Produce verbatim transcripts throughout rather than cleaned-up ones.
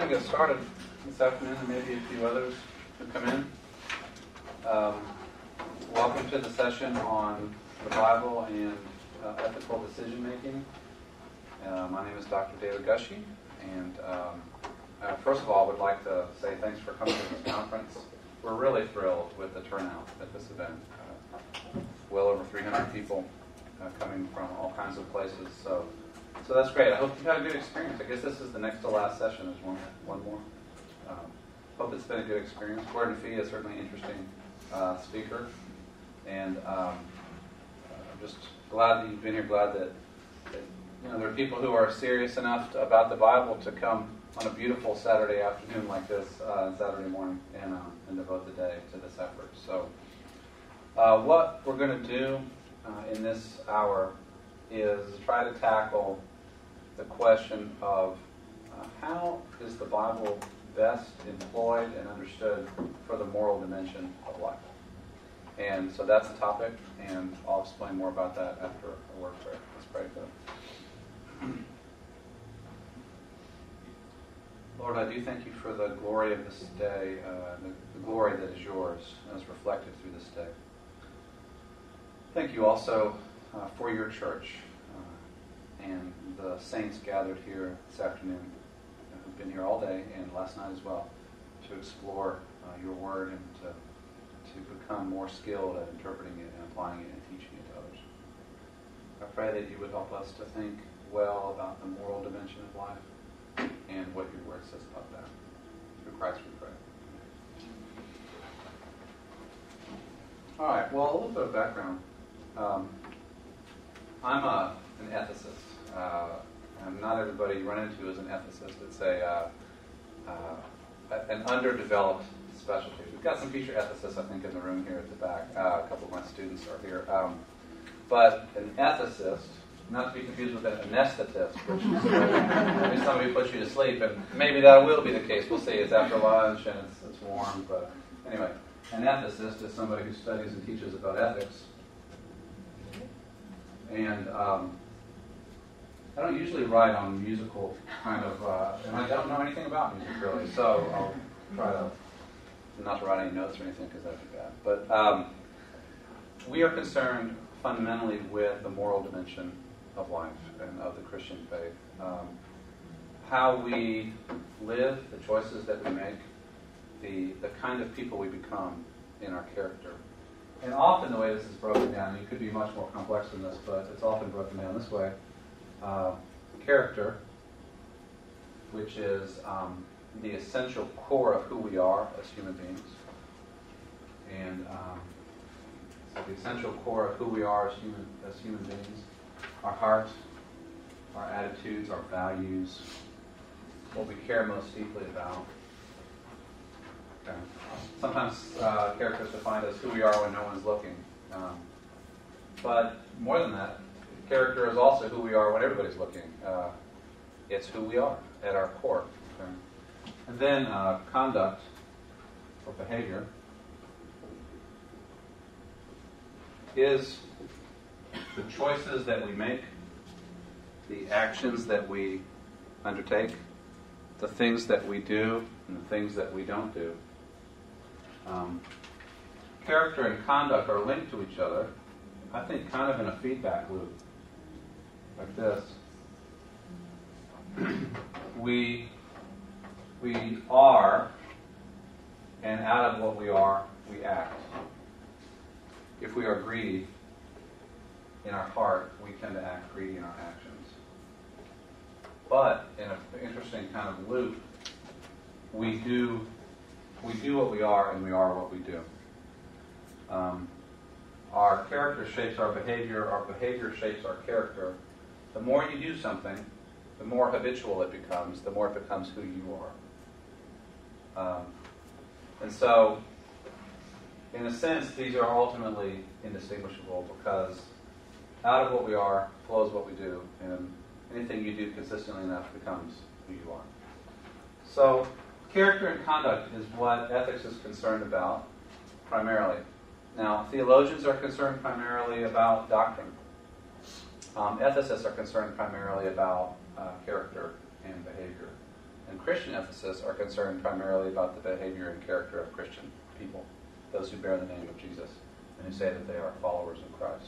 going to get started this afternoon, and maybe a few others who come in. Um, welcome to the session on the Bible and uh, ethical decision making. Uh, my name is Doctor David Gushee, and um, uh, first of all, I would like to say thanks for coming to this conference. We're really thrilled with the turnout at this event. Uh, well over three hundred people uh, coming from all kinds of places. So. So that's great. I hope you've had a good experience. I guess this is the next to last session. There's one, one more. Um, hope it's been a good experience. Gordon Fee is certainly an interesting uh, speaker. And um, I'm just glad that you've been here, glad that, that you know, there are people who are serious enough to, about the Bible to come on a beautiful Saturday afternoon like this, uh, Saturday morning, and, uh, and devote the day to this effort. So uh, what we're going to do uh, in this hour is try to tackle the question of uh, how is the Bible best employed and understood for the moral dimension of life. And so that's the topic, and I'll explain more about that after a word prayer. Let's pray for them. Lord, I do thank you for the glory of this day, uh, the, the glory that is yours as reflected through this day. Thank you also uh, for your church uh, and the saints gathered here this afternoon uh, who've been here all day and last night as well to explore uh, your word and to, to become more skilled at interpreting it and applying it and teaching it to others. I pray that you would help us to think well about the moral dimension of life and what your word says about that. Through Christ we pray. All right, well, a little bit of background. Um, I'm a, an ethicist. Uh, and not everybody you run into is an ethicist. It's a uh, uh, an underdeveloped specialty. We've got some future ethicists, I think, in the room here at the back. Uh, a couple of my students are here. Um, but an ethicist, not to be confused with an anesthetist, which is uh, maybe somebody puts you to sleep, and maybe that will be the case. We'll see. It's after lunch and it's, it's warm. But anyway, an ethicist is somebody who studies and teaches about ethics. And um, I don't usually write on musical kind of, uh, and I don't know anything about music really, so I'll try to not to write any notes or anything because that'd be bad. But um, we are concerned fundamentally with the moral dimension of life and of the Christian faith. Um, how we live, the choices that we make, the, the kind of people we become in our character. And often the way this is broken down, it could be much more complex than this, but it's often broken down this way. Uh, character, which is um, the essential core of who we are as human beings. And um, so the essential core of who we are as human, as human beings, our heart, our attitudes, our values, what we care most deeply about. Okay. Sometimes uh, character is defined as who we are when no one's looking. Um, but more than that, character is also who we are when everybody's looking. Uh, it's who we are at our core. Okay? And then uh, conduct or behavior is the choices that we make, the actions that we undertake, the things that we do, and the things that we don't do. Um, character and conduct are linked to each other, I think kind of in a feedback loop, like this. we, we are, and out of what we are, we act. If we are greedy in our heart, we tend to act greedy in our actions. But in an interesting kind of loop, we do we do what we are, and we are what we do. Um, our character shapes our behavior. Our behavior shapes our character. The more you do something, the more habitual it becomes. The more it becomes who you are. Um, and so, in a sense, these are ultimately indistinguishable because out of what we are flows what we do, and anything you do consistently enough becomes who you are. So, character and conduct is what ethics is concerned about, primarily. Now, theologians are concerned primarily about doctrine. Um, ethicists are concerned primarily about uh, character and behavior. and Christian emphasis are concerned primarily about the behavior and character of Christian people, those who bear the name of Jesus and who say that they are followers of Christ.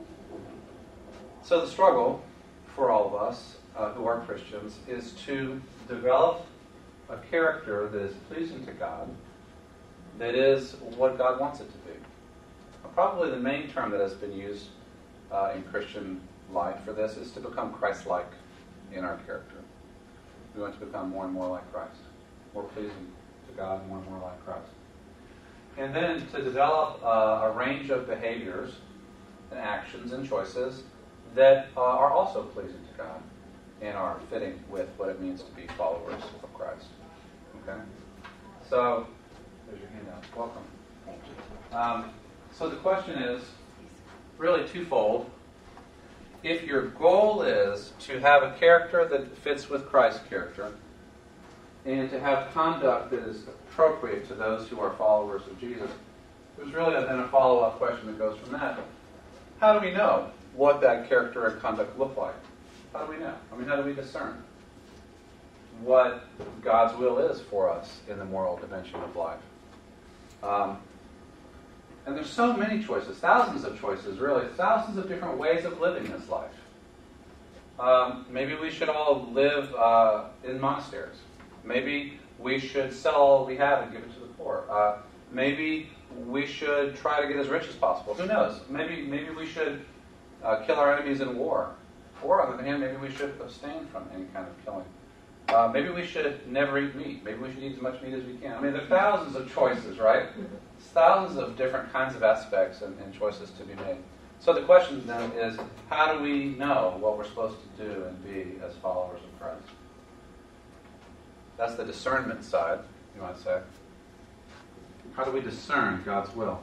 So the struggle for all of us uh, who are Christians is to develop a character that is pleasing to God, that is what God wants it to be. Probably the main term that has been used uh, in Christian life for this is to become Christ-like in our character. We want to become more and more like Christ, more pleasing to God, and more and more like Christ. And then to develop uh, a range of behaviors and actions and choices that uh, are also pleasing to God and are fitting with what it means to be followers of Christ. Okay? So, there's your handout. Welcome. Thank you. Um, so the question is really twofold. If your goal is to have a character that fits with Christ's character and to have conduct that is appropriate to those who are followers of Jesus, there's really then a follow-up question that goes from that. How do we know what that character and conduct look like? How do we know? I mean, how do we discern what God's will is for us in the moral dimension of life? Um, and there's so many choices, thousands of choices, really, thousands of different ways of living this life. Um, maybe we should all live uh, in monasteries. Maybe we should sell all we have and give it to the poor. Uh, maybe we should try to get as rich as possible. Who knows? Maybe maybe we should uh, kill our enemies in war. Or, on the other hand, maybe we should abstain from any kind of killing. Uh, maybe we should never eat meat. Maybe we should eat as much meat as we can. I mean, there are thousands of choices, right? Thousands of different kinds of aspects and, and choices to be made. So the question then is, how do we know what we're supposed to do and be as followers of Christ? That's the discernment side, you might say. How do we discern God's will?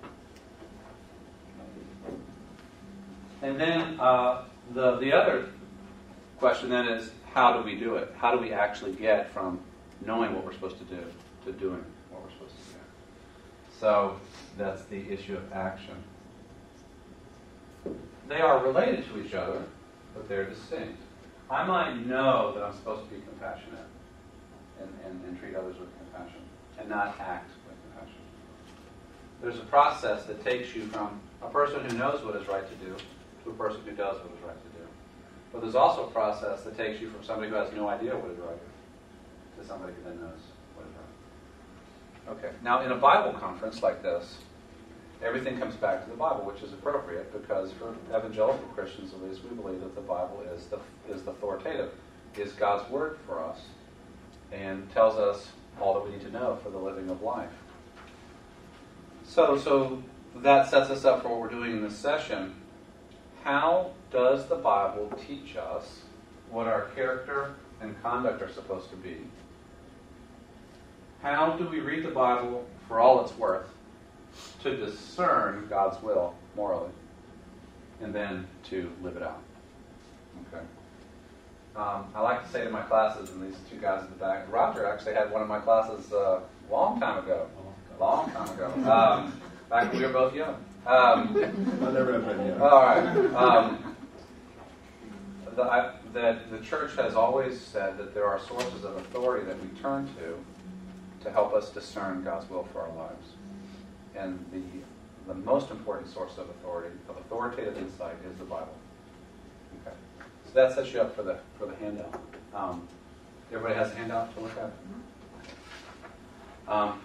And then uh, the the other question then is, how do we do it? How do we actually get from knowing what we're supposed to do to doing what we're supposed to do? So that's the issue of action. They are related to each other, but they're distinct. I might know that I'm supposed to be compassionate and, and, and treat others with compassion and not act with compassion. There's a process that takes you from a person who knows what is right to do to a person who does what is right to do. But there's also a process that takes you from somebody who has no idea what is right to somebody who then knows what is right. Okay. Now, in a Bible conference like this, everything comes back to the Bible, which is appropriate because for evangelical Christians, at least, we believe that the Bible is the is the authoritative, is God's word for us, and tells us all that we need to know for the living of life. So, so that sets us up for what we're doing in this session. How does the Bible teach us what our character and conduct are supposed to be? How do we read the Bible for all it's worth to discern God's will morally and then to live it out? Okay. Um, I like to say to my classes, and these two guys in the back, Roger actually had one of my classes a long time ago. Long time ago. Um, back when we were both young. Um, I never have been young. All right. Um, the, I, the, the church has always said that there are sources of authority that we turn to to help us discern God's will for our lives. And the the most important source of authority, of authoritative insight, is the Bible. Okay. So that sets you up for the for the handout. Um, everybody has a handout to look at? Um,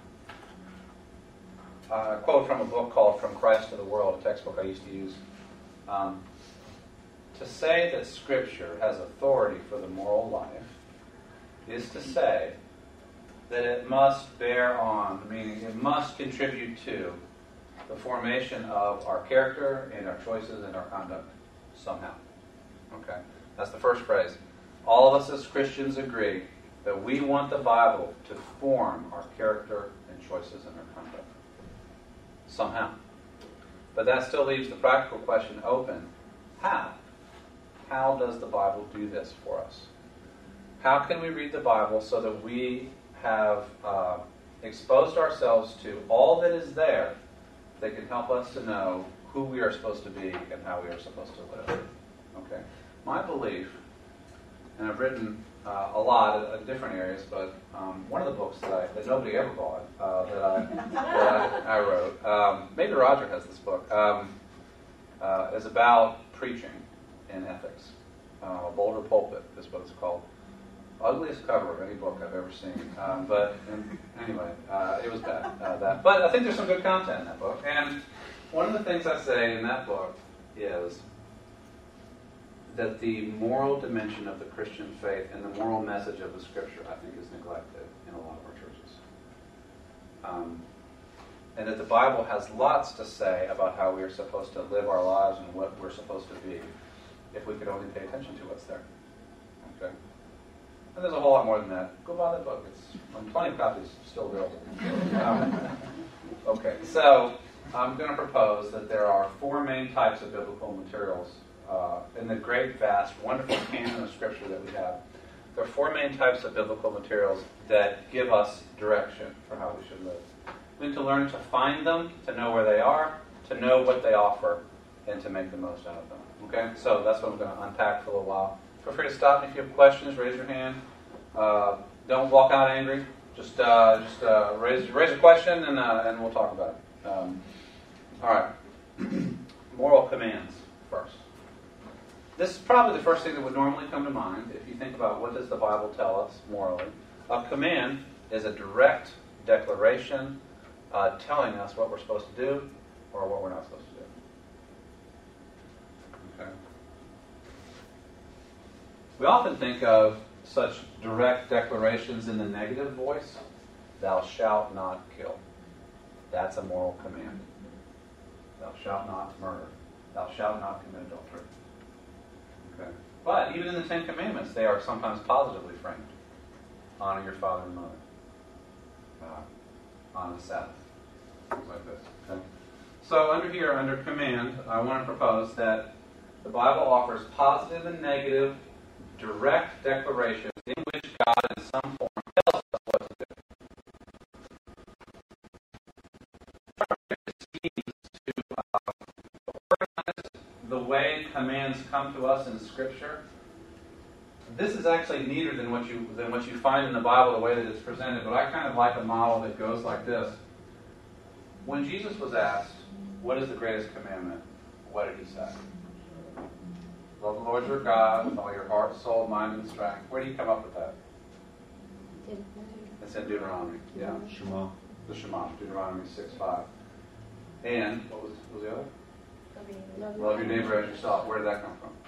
a quote from a book called From Christ to the World, a textbook I used to use. Um, to say that Scripture has authority for the moral life is to say that it must bear on, meaning it must contribute to the formation of our character and our choices and our conduct somehow. Okay? That's the first phrase. All of us as Christians agree that we want the Bible to form our character and choices and our conduct. Somehow. But that still leaves the practical question open. How? How does the Bible do this for us? How can we read the Bible so that we have uh, exposed ourselves to all that is there that can help us to know who we are supposed to be and how we are supposed to live? Okay. My belief, and I've written uh, a lot in different areas, but um, one of the books that, I, that nobody ever bought uh, that, I, that I, I wrote, um, maybe Roger has this book, um, uh, is about preaching and ethics. Uh, Boulder Pulpit is what it's called. Ugliest cover of any book I've ever seen. Um, but um, anyway, uh, it was bad. Uh, that. But I think there's some good content in that book. And one of the things I say in that book is that the moral dimension of the Christian faith and the moral message of the Scripture, I think, is neglected in a lot of our churches. Um, and that the Bible has lots to say about how we are supposed to live our lives and what we're supposed to be if we could only pay attention to what's there. Okay? And there's a whole lot more than that. Go buy that book. It's um, plenty of copies still available. Um, okay, so I'm going to propose that there are four main types of biblical materials uh, in the great, vast, wonderful canon of Scripture that we have. There are four main types of biblical materials that give us direction for how we should live. We need to learn to find them, to know where they are, to know what they offer, and to make the most out of them. Okay, so that's what I'm going to unpack for a little while. Feel free to stop me if you have questions. Raise your hand. Uh, don't walk out angry. Just, uh, just uh, raise raise a question, and uh, and we'll talk about it. Um, all right. Moral commands first. This is probably the first thing that would normally come to mind if you think about what does the Bible tell us morally. A command is a direct declaration uh, telling us what we're supposed to do or what we're not supposed to do. Okay. We often think of such direct declarations in the negative voice. Thou shalt not kill. That's a moral command. Thou shalt not murder. Thou shalt not commit adultery. Okay. But even in the Ten Commandments, they are sometimes positively framed. Honor your father and mother. Uh, on the Sabbath. Things like this. Okay. So under here, under command, I want to propose that the Bible offers positive and negative direct declarations in which God in some form tells us what to do. To uh, organize the way commands come to us in Scripture, this is actually neater than what you than what you find in the Bible, the way that it's presented, but I kind of like a model that goes like this. When Jesus was asked, what is the greatest commandment? What did he say? Love the Lord your God with all your heart, soul, mind, and strength. Where do you come up with that? It's in Deuteronomy. Yeah. Shema. The Shema, Deuteronomy six five. And, what was, what was the other? Love, Love your neighbor as yourself. Where did that come from?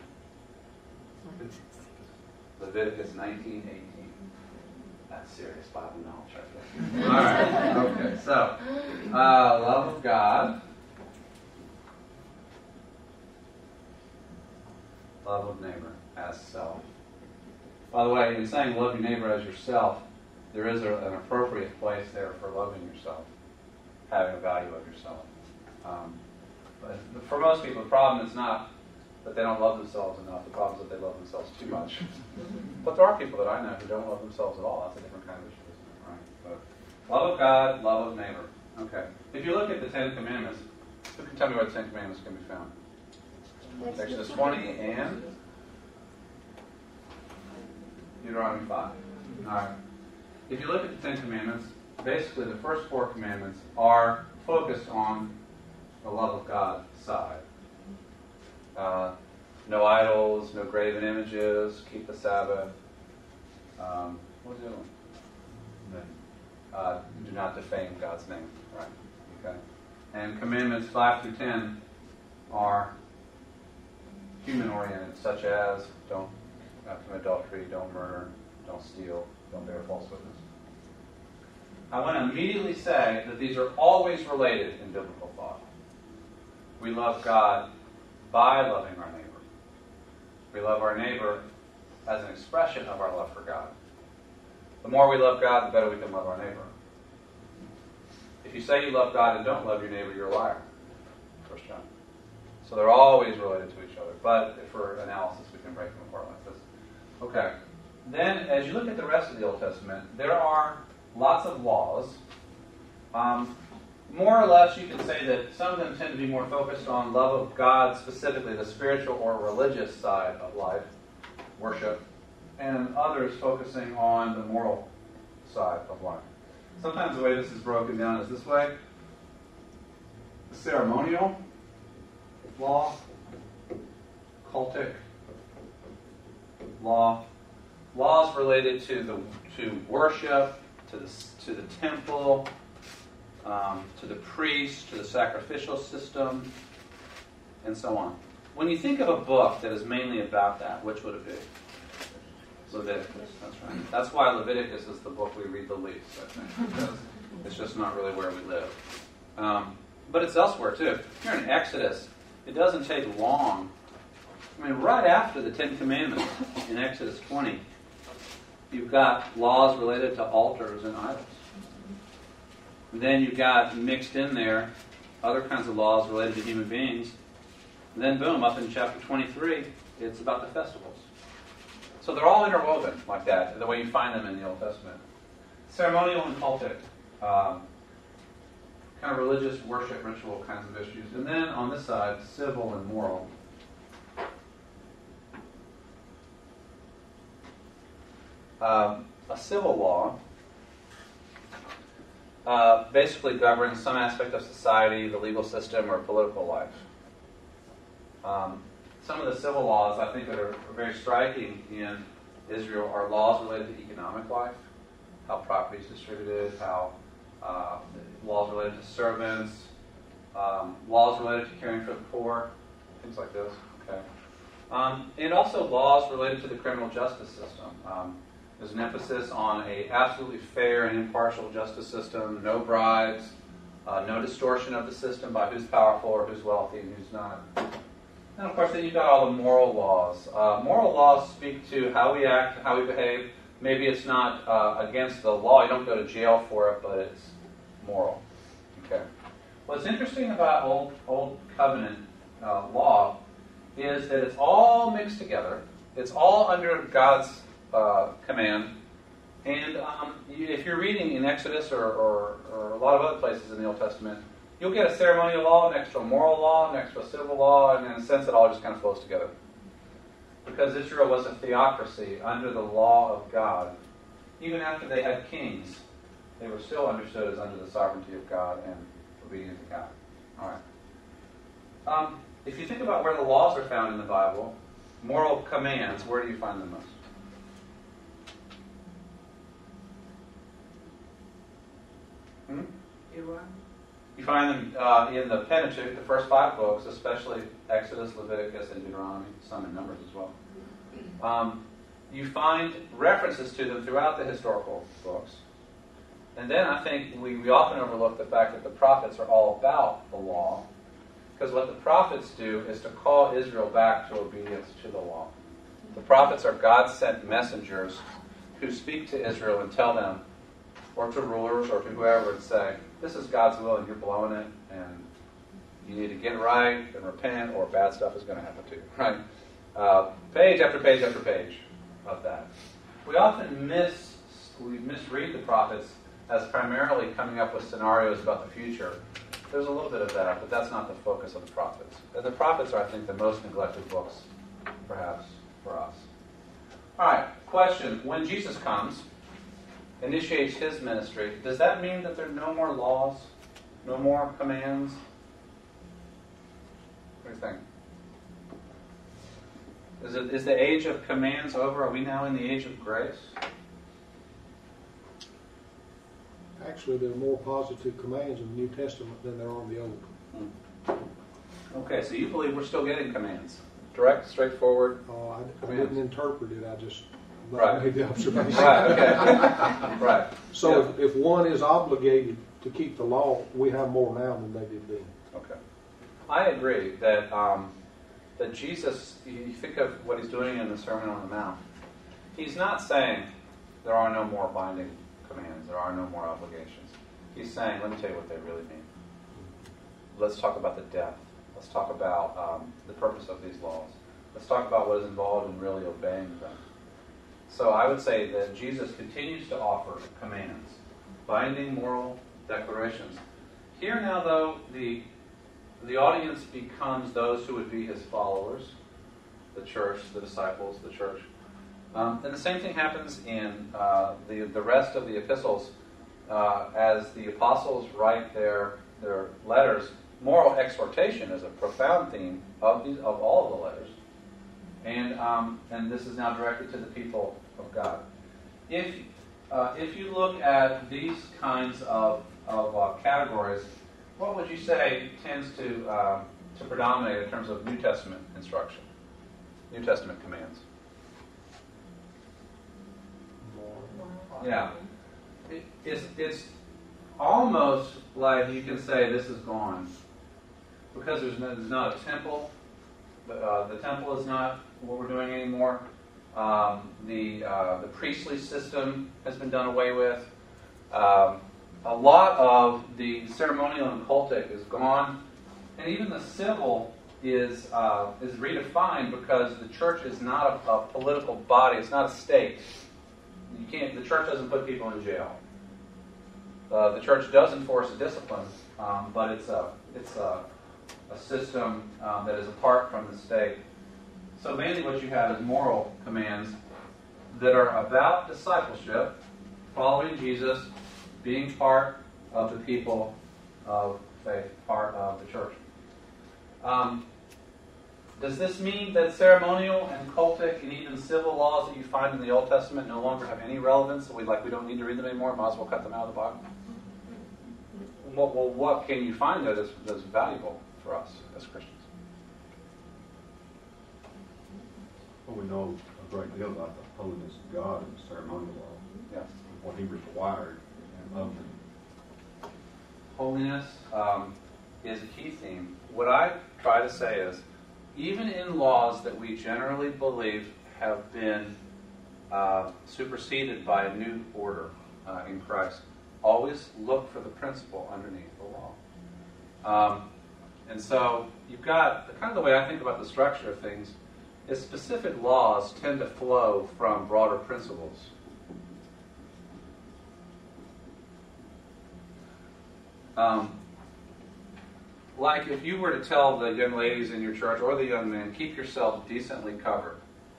Leviticus nineteen eighteen. That's serious Bible knowledge right there. All right. Okay. So, uh, love of God. Love of neighbor as self. By the way, in saying love your neighbor as yourself, there is a, an appropriate place there for loving yourself, having a value of yourself. Um, but for most people, the problem is not that they don't love themselves enough. The problem is that they love themselves too much. But there are people that I know who don't love themselves at all. That's a different kind of issue, isn't it? Right? But love of God, love of neighbor. Okay. If you look at the Ten Commandments, who can tell me where the Ten Commandments can be found? Exodus twenty and Deuteronomy five. All right. If you look at the Ten Commandments, basically the first four commandments are focused on the love of God side. Uh, no idols, no graven images, keep the Sabbath. Um, what was the other one? Uh, do not defame God's name. Right. Okay. And commandments five through ten are human-oriented, such as don't commit adultery, don't murder, don't steal, don't bear false witness. I want to immediately say that these are always related in biblical thought. We love God by loving our neighbor. We love our neighbor as an expression of our love for God. The more we love God, the better we can love our neighbor. If you say you love God and don't love your neighbor, you're a liar. First John. So they're always related to each other. But for analysis, we can break them apart like this. Okay. Then, as you look at the rest of the Old Testament, there are lots of laws. Um, more or less, you can say that some of them tend to be more focused on love of God, specifically the spiritual or religious side of life, worship. and others focusing on the moral side of life. Sometimes the way this is broken down is this way. The ceremonial law, cultic law, laws related to the to worship, to the to the temple, um, to the priest, to the sacrificial system, and so on. When you think of a book that is mainly about that, which would it be? Leviticus. That's right. That's why Leviticus is the book we read the least, I think, because it's just not really where we live. Um, but it's elsewhere too. If you're in Exodus, it doesn't take long. I mean, right after the Ten Commandments in Exodus twenty, you've got laws related to altars and idols. And then you've got mixed in there other kinds of laws related to human beings. And then boom, up in chapter twenty-three, it's about the festivals. So they're all interwoven like that, the way you find them in the Old Testament. Ceremonial and cultic, um, kind of religious worship ritual kinds of issues. And then on this side, civil and moral. Um, a civil law uh, basically governs some aspect of society, the legal system, or political life. Um, some of the civil laws I think that are, are very striking in Israel are laws related to economic life, how property is distributed, how uh, laws related to servants, um, laws related to caring for the poor, things like this. Okay, um, and also laws related to the criminal justice system. Um, There's an emphasis on a absolutely fair and impartial justice system, no bribes, uh, no distortion of the system by who's powerful or who's wealthy and who's not. And of course, then you've got all the moral laws. Uh, moral laws speak to how we act, how we behave. Maybe it's not uh, against the law. You don't go to jail for it, but it's moral. Okay. What's interesting about Old Old Covenant uh, law is that it's all mixed together. It's all under God's Uh, command. And um, you, if you're reading in Exodus or, or, or a lot of other places in the Old Testament, you'll get a ceremonial law next to a moral law, next to a civil law, and in a sense it all just kind of flows together. Because Israel was a theocracy under the law of God. Even after they had kings, they were still understood as under the sovereignty of God and obedient to God. All right. Um, if you think about where the laws are found in the Bible, moral commands, where do you find them most? Hmm? You find them uh, in the Pentateuch, the first five books, especially Exodus, Leviticus, and Deuteronomy, some in Numbers as well. Um, you find references to them throughout the historical books. And then I think we, we often overlook the fact that the prophets are all about the law, because what the prophets do is to call Israel back to obedience to the law. The prophets are God-sent messengers who speak to Israel and tell them, or to rulers, or to whoever, and say, this is God's will and you're blowing it, and you need to get right and repent, or bad stuff is going to happen to you. Right? Uh, page after page after page of that. We often miss, we misread the prophets as primarily coming up with scenarios about the future. There's a little bit of that, but that's not the focus of the prophets. And the prophets are, I think, the most neglected books, perhaps, for us. All right, question. When Jesus comes, initiates his ministry, does that mean that there are no more laws, no more commands? What do you think? Is it is the age of commands over? Are we now in the age of grace? Actually, there are more positive commands in the New Testament than there are in the Old. Hmm. Okay, so you believe we're still getting commands. Direct, straightforward uh, I, I didn't interpret it, I just right. made the observation. Right, okay. Right. So yeah. if, if one is obligated to keep the law, we have more now than they did then. Okay. I agree that um, that Jesus, you think of what he's doing in the Sermon on the Mount, he's not saying there are no more binding commands, there are no more obligations. He's saying, let me tell you what they really mean. Let's talk about the depth. Let's talk about um, the purpose of these laws. Let's talk about what is involved in really obeying them. So I would say that Jesus continues to offer commands, binding moral declarations. Here now, though, the the audience becomes those who would be his followers, the church, the disciples, the church. Um, and the same thing happens in uh, the, the rest of the epistles. Uh, as the apostles write their, their letters, moral exhortation is a profound theme of, these, of all of the letters. And, um, and this is now directed to the people of God. If, uh, if you look at these kinds of, of uh, categories, what would you say tends to, uh, to predominate in terms of New Testament instruction, New Testament commands? Yeah. It, it's, it's almost like you can say this is gone. Because there's, no, there's not a temple. Uh, the temple is not what we're doing anymore. Um, the, uh, the priestly system has been done away with. Um, a lot of the ceremonial and cultic is gone. And even the civil is, uh, is redefined because the church is not a, a political body. It's not a state. You can't. The church doesn't put people in jail. Uh, the church does enforce a discipline, um, but it's a it's a, a system um, that is apart from the state. So mainly, what you have is moral commands that are about discipleship, following Jesus, being part of the people of faith, part of the church. Um, Does this mean that ceremonial and cultic and even civil laws that you find in the Old Testament no longer have any relevance? So we like we don't need to read them anymore. Might as well cut them out of the Bible. Well, well what can you find there that's, that's valuable for us as Christians? Well, we know a great deal about the holiness of God and the ceremonial law. Yes. What He required of them. Holiness um, is a key theme. What I try to say is, even in laws that we generally believe have been uh, superseded by a new order uh, in Christ, always look for the principle underneath the law. Um, and so you've got, the kind of the way I think about the structure of things is specific laws tend to flow from broader principles. Um, Like if you were to tell the young ladies in your church or the young men, keep yourselves decently covered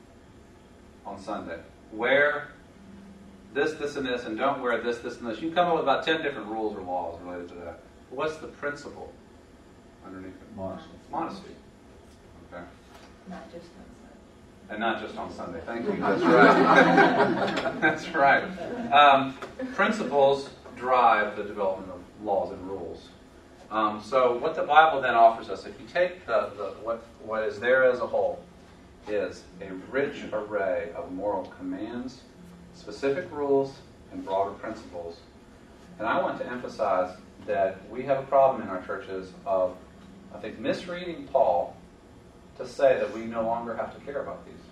on Sunday. Wear this, this, and this, and don't wear this, this, and this. You can come up with about ten different rules or laws related to that. But what's the principle underneath it? Modesty. Modesty. Okay. Not just on Sunday. And not just on Sunday. Thank you. That's right. That's right. Um, principles drive the development of laws and rules. Um, so what the Bible then offers us, if you take the, the what what is there as a whole, is a rich array of moral commands, specific rules, and broader principles. And I want to emphasize that we have a problem in our churches of, I think, misreading Paul to say that we no longer have to care about these.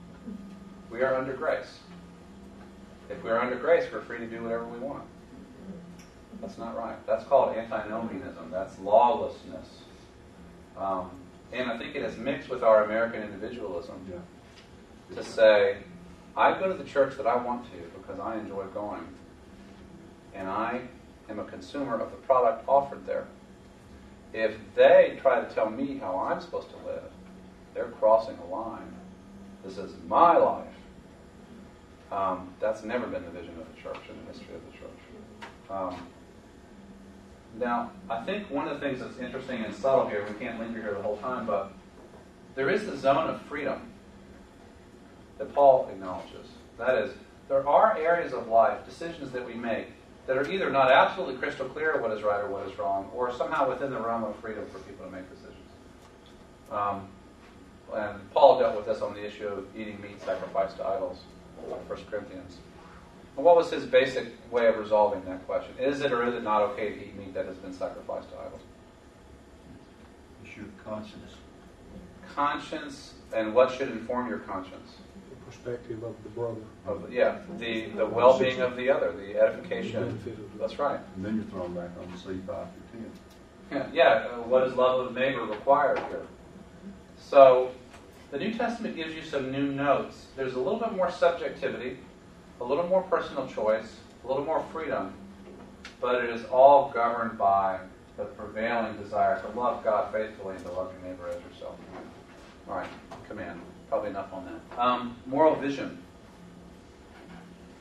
We are under grace. If we are under grace, we're free to do whatever we want. That's not right. That's called antinomianism. That's lawlessness. Um, and I think it is mixed with our American individualism Yeah. to say, I go to the church that I want to because I enjoy going. And I am a consumer of the product offered there. If they try to tell me how I'm supposed to live, they're crossing a line. This is my life. Um, that's never been the vision of the church in the history of the church. Um, Now, I think one of the things that's interesting and subtle here, we can't linger here the whole time, but there is the zone of freedom that Paul acknowledges. That is, there are areas of life, decisions that we make, that are either not absolutely crystal clear what is right or what is wrong, or somehow within the realm of freedom for people to make decisions. Um, and Paul dealt with this on the issue of eating meat sacrificed to idols, like First Corinthians. And what was his basic way of resolving that question? Is it or is it not okay to eat meat that has been sacrificed to idols? Issue of conscience. Conscience, and what should inform your conscience? The perspective of the brother. Of, yeah, the, the well-being of the other, the edification. Benefit of the- That's right. And then you're thrown back on C five through ten. Yeah, yeah, uh, what does love of neighbor required here? So, the New Testament gives you some new notes. There's a little bit more subjectivity, a little more personal choice, a little more freedom, but it is all governed by the prevailing desire to love God faithfully and to love your neighbor as yourself. All right, command. Probably enough on that. Um, moral vision.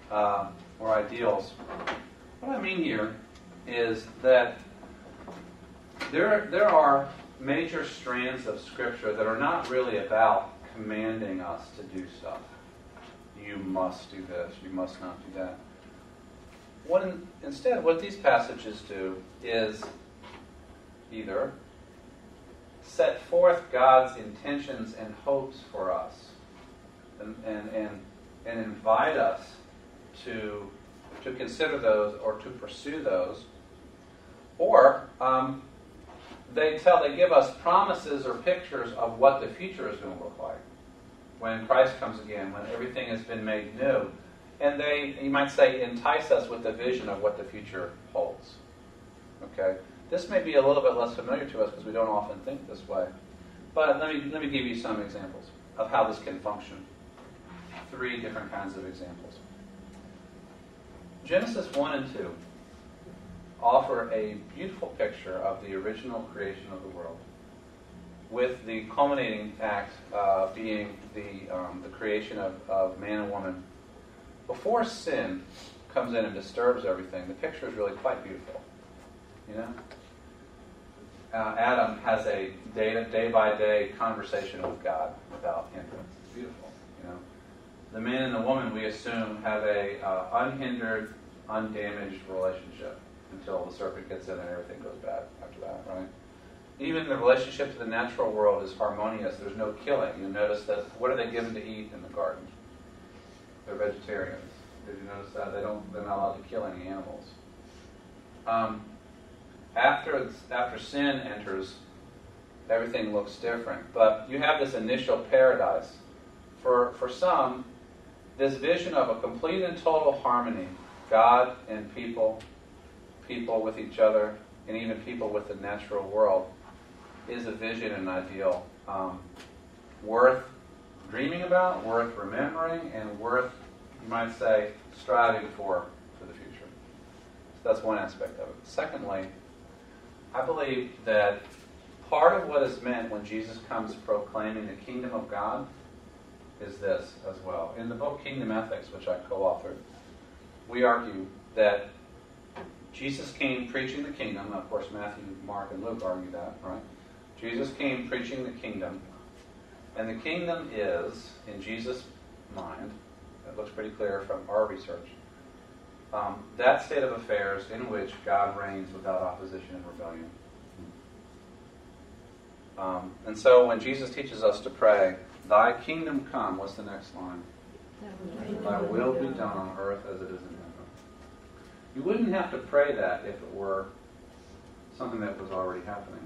uh, or ideals. What I mean here is that there, there are major strands of Scripture that are not really about commanding us to do stuff. You must do this, you must not do that. What in, instead, what these passages do is either set forth God's intentions and hopes for us and, and, and, and invite us to, to consider those or to pursue those, or um, they tell, they give us promises or pictures of what the future is going to look like when Christ comes again, when everything has been made new. And they, you might say, entice us with the vision of what the future holds. Okay? This may be a little bit less familiar to us because we don't often think this way. But let me, let me give you some examples of how this can function. Three different kinds of examples. Genesis one and two offer a beautiful picture of the original creation of the world, with the culminating act uh, being the, um, the creation of, of man and woman. Before sin comes in and disturbs everything, the picture is really quite beautiful. You know? Uh, Adam has a day, day by day conversation with God without hindrance. It's beautiful. You know? The man and the woman, we assume, have a uh, unhindered, undamaged relationship until the serpent gets in and everything goes bad after that, right? Even the relationship to the natural world is harmonious. There's no killing. You'll notice that, what are they given to eat in the garden? They're vegetarians. Did you notice that? They don't, they're not allowed to kill any animals. Um, after, after sin enters, everything looks different. But you have this initial paradise. For, for some, this vision of a complete and total harmony, God and people, people with each other, and even people with the natural world, is a vision and ideal um, worth dreaming about, worth remembering, and worth, you might say, striving for for the future. So that's one aspect of it. Secondly, I believe that part of what is meant when Jesus comes proclaiming the kingdom of God is this as well. In the book Kingdom Ethics, which I co-authored, we argue that Jesus came preaching the kingdom. Of course, Matthew, Mark, and Luke argue that, right? Jesus came preaching the kingdom. And the kingdom is, in Jesus' mind, it looks pretty clear from our research, um, that state of affairs in which God reigns without opposition and rebellion. Um, and so when Jesus teaches us to pray, thy kingdom come, what's the next line? Thy will be done on earth as it is in heaven. You wouldn't have to pray that if it were something that was already happening.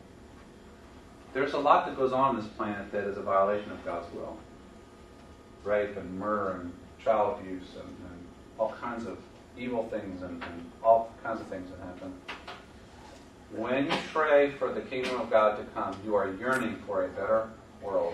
There's a lot that goes on on this planet that is a violation of God's will. Rape and murder and child abuse and, and all kinds of evil things and, and all kinds of things that happen. When you pray for the kingdom of God to come, you are yearning for a better world.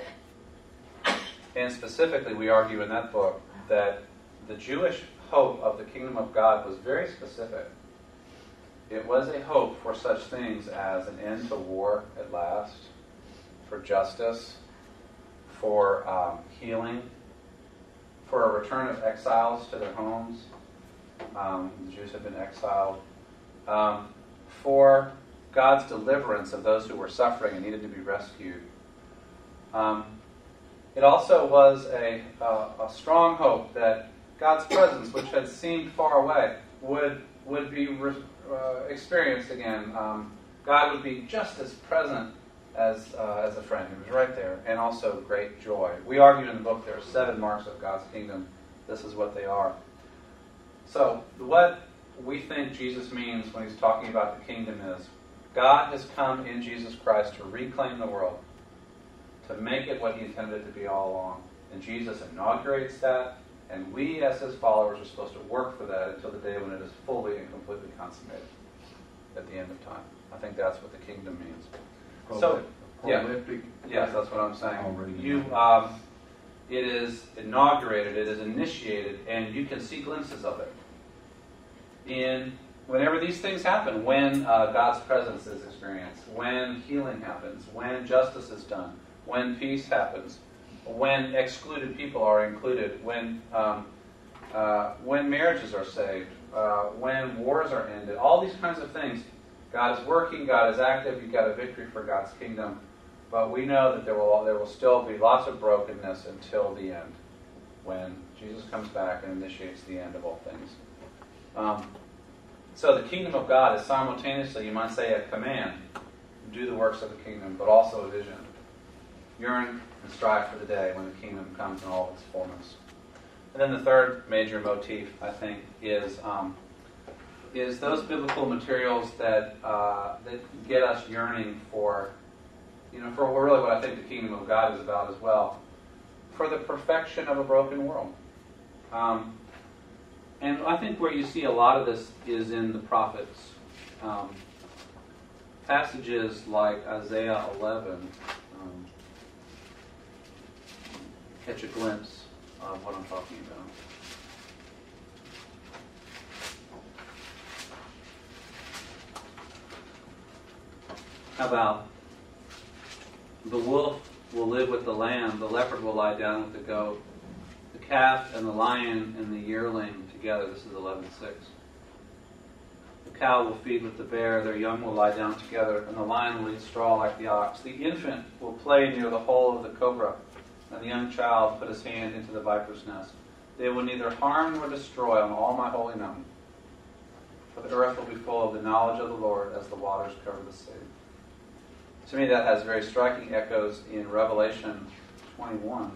And specifically, we argue in that book that the Jewish hope of the kingdom of God was very specific. It was a hope for such things as an end to war at last, for justice, for um, healing, for a return of exiles to their homes. Um, the Jews had been exiled. Um, for God's deliverance of those who were suffering and needed to be rescued. Um, it also was a, uh, a strong hope that God's presence, which had seemed far away, would would be re- uh, experienced again. Um, God would be just as present as uh, as a friend. He was right there, and also great joy. We argued in the book there are seven marks of God's kingdom. This is what they are. So what we think Jesus means when he's talking about the kingdom is God has come in Jesus Christ to reclaim the world, to make it what he intended it to be all along. And Jesus inaugurates that. And we, as his followers, are supposed to work for that until the day when it is fully and completely consummated at the end of time. I think that's what the kingdom means. So, yeah, yes, that's what I'm saying. You, um, it is inaugurated, it is initiated, and you can see glimpses of it. In whenever these things happen, when uh, God's presence is experienced, when healing happens, when justice is done, when peace happens, when excluded people are included, when um, uh, when marriages are saved, uh, when wars are ended, all these kinds of things. God is working, God is active, you've got a victory for God's kingdom. But we know that there will there will still be lots of brokenness until the end, when Jesus comes back and initiates the end of all things. Um, so the kingdom of God is simultaneously, you might say, a command. Do the works of the kingdom, but also a vision. Yearn and strive for the day when the kingdom comes in all of its fullness. And then the third major motif, I think, is um, is those biblical materials that uh, that get us yearning for, you know, for really what I think the kingdom of God is about as well, for the perfection of a broken world. Um, and I think where you see a lot of this is in the prophets. Um, passages like Isaiah eleven um, catch a glimpse of what I'm talking about. How about the wolf will live with the lamb, the leopard will lie down with the goat, the calf and the lion and the yearling together. This is eleven six. The cow will feed with the bear, their young will lie down together, and the lion will eat straw like the ox. The infant will play near the hole of the cobra, and the young child put his hand into the viper's nest. They will neither harm nor destroy on all my holy mountain, for the earth will be full of the knowledge of the Lord as the waters cover the sea. To me, that has very striking echoes in Revelation twenty-one,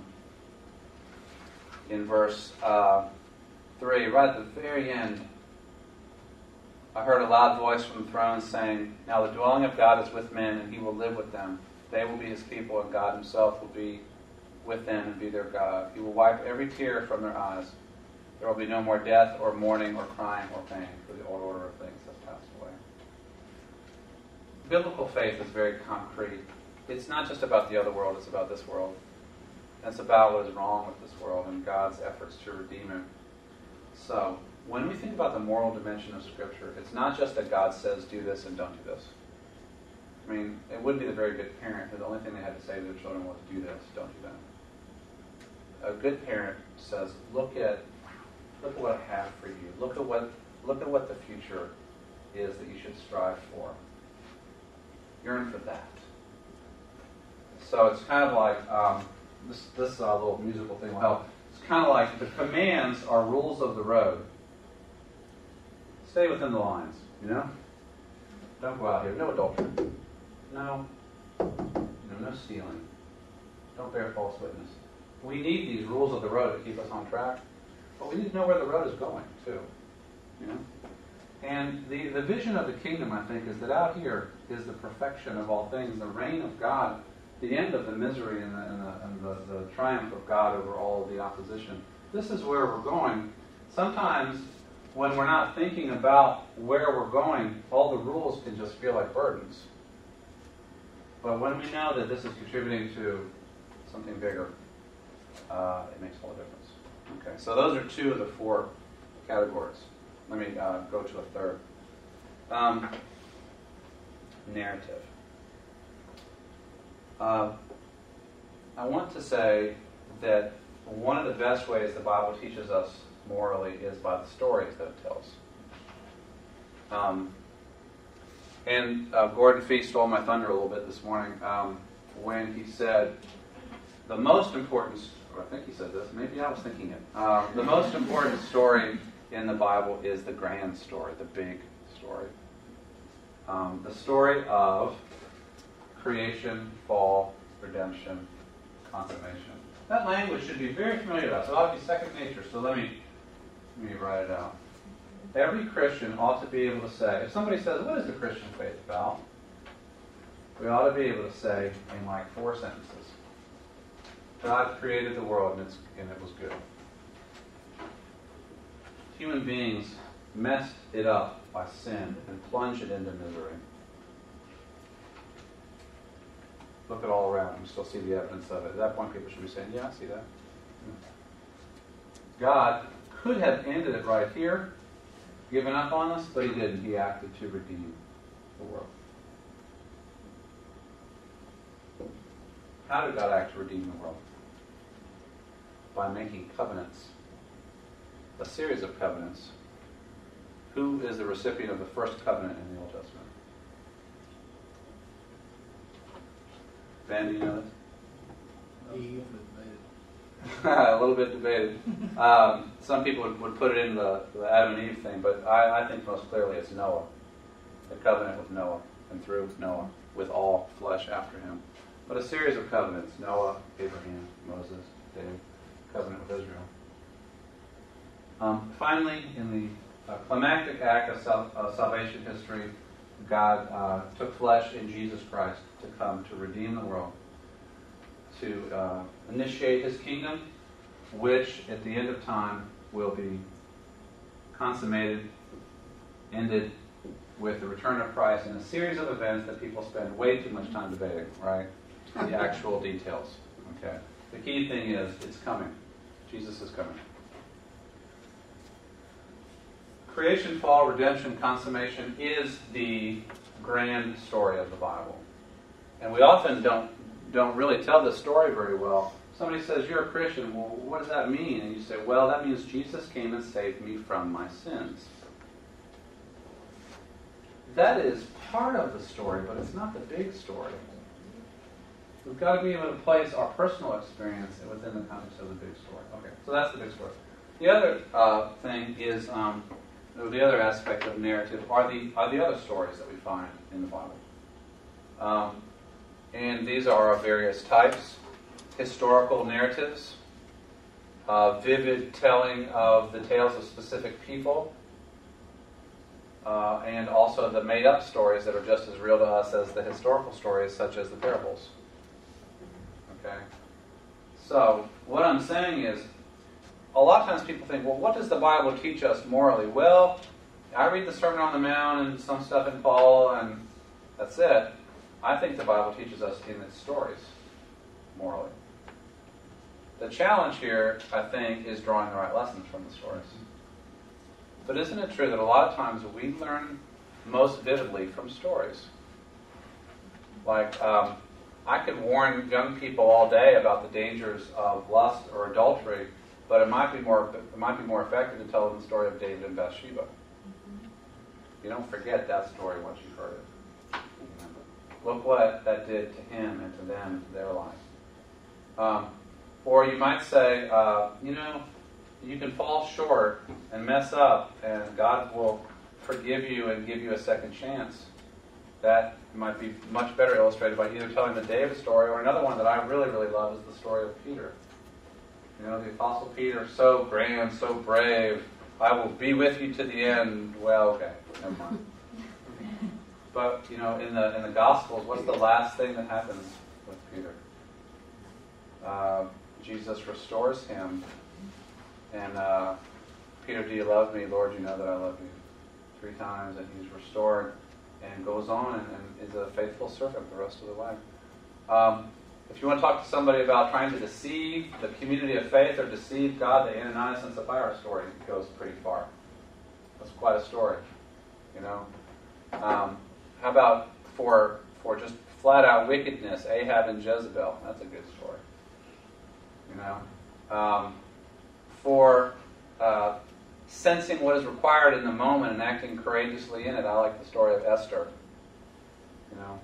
in verse uh, three, right at the very end. I heard a loud voice from the throne saying, "Now the dwelling of God is with men, and he will live with them. They will be his people, and God himself will be with them and be their God. He will wipe every tear from their eyes. There will be no more death or mourning or crying or pain, for the old order of things has passed away." Biblical faith is very concrete. It's not just about the other world, it's about this world. It's about what is wrong with this world and God's efforts to redeem it. So, when we think about the moral dimension of Scripture, it's not just that God says, do this and don't do this. I mean, it wouldn't be the very good parent who the only thing they had to say to their children was, do this, don't do that. A good parent says, look at look at what I have for you. Look at what look at what the future is that you should strive for. Yearn for that. So it's kind of like, um, this, this uh, little musical thing will help. It's kind of like the commands are rules of the road. Stay within the lines, you know? Don't go out here. No adultery. No, you know, no stealing. Don't bear false witness. We need these rules of the road to keep us on track, but we need to know where the road is going, too. You know? And the, the vision of the kingdom, I think, is that out here is the perfection of all things, the reign of God, the end of the misery and the, and the, and the, the triumph of God over all of the opposition. This is where we're going. Sometimes, when we're not thinking about where we're going, all the rules can just feel like burdens. But when we know that this is contributing to something bigger, uh, it makes all the difference. Okay, so those are two of the four categories. Let me uh, go to a third. Um, narrative. Uh, I want to say that one of the best ways the Bible teaches us morally is by the stories that it tells. Um, and uh, Gordon Fee stole my thunder a little bit this morning um, when he said, the most important, or I think he said this, maybe I was thinking it, um, the most important story in the Bible is the grand story, the big story. Um, the story of creation, fall, redemption, consummation. That language should be very familiar to us. It ought to be second nature, so let me, let me write it out. Every Christian ought to be able to say, if somebody says, what is the Christian faith about? We ought to be able to say in like four sentences, God created the world and, it's, and it was good. Human beings messed it up by sin and plunged it into misery. Look at all around. You still see the evidence of it. At that point, people should be saying, yeah, I see that. God could have ended it right here, given up on us, but he didn't. He acted to redeem the world. How did God act to redeem the world? By making covenants a series of covenants, who is the recipient of the first covenant in the Old Testament? Ben, do you know this? Eve. A little bit debated. Um, some people would, would put it in the, the Adam and Eve thing, but I, I think most clearly it's Noah. The covenant with Noah, and through Noah, with all flesh after him. But a series of covenants: Noah, Abraham, Moses, David, covenant with Israel. Um, finally, in the uh, climactic act of sal- uh, salvation history, God uh, took flesh in Jesus Christ to come to redeem the world, to uh, initiate His kingdom, which at the end of time will be consummated, ended with the return of Christ in a series of events that people spend way too much time debating, right? The actual details. Okay. The key thing is it's coming. Jesus is coming. Creation, fall, redemption, consummation is the grand story of the Bible. And we often don't don't really tell this story very well. Somebody says, you're a Christian. Well, what does that mean? And you say, well, that means Jesus came and saved me from my sins. That is part of the story, but it's not the big story. We've got to be able to place our personal experience within the context of the big story. Okay, so that's the big story. The other uh, thing is, um, the other aspect of narrative are the are the other stories that we find in the Bible. Um, and these are of various types: historical narratives, uh, vivid telling of the tales of specific people, uh, and also the made-up stories that are just as real to us as the historical stories, such as the parables. Okay. So what I'm saying is, a lot of times people think, well, what does the Bible teach us morally? Well, I read the Sermon on the Mount and some stuff in Paul, and that's it. I think the Bible teaches us in its stories morally. The challenge here, I think, is drawing the right lessons from the stories. But isn't it true that a lot of times we learn most vividly from stories? Like, um, I could warn young people all day about the dangers of lust or adultery, but it might be more it might be more effective to tell them the story of David and Bathsheba. You don't forget that story once you've heard it. Look what that did to him and to them and to their life. Um, or you might say, uh, you know, you can fall short and mess up, and God will forgive you and give you a second chance. That might be much better illustrated by either telling the David story, or another one that I really, really love is the story of Peter. You know, the Apostle Peter, so grand, so brave. I will be with you to the end. Well, okay, never mind. But, you know, in the in the Gospels, what's the last thing that happens with Peter? Uh, Jesus restores him. And, uh, Peter, do you love me? Lord, you know that I love you. Three times, and he's restored and goes on and, and is a faithful servant the rest of the way. Um, If you want to talk to somebody about trying to deceive the community of faith or deceive God, the Ananias and Sapphira story goes pretty far. That's quite a story, you know. Um, how about for for just flat out wickedness, Ahab and Jezebel? That's a good story, you know. Um, for uh, sensing what is required in the moment and acting courageously in it, I like the story of Esther, you know.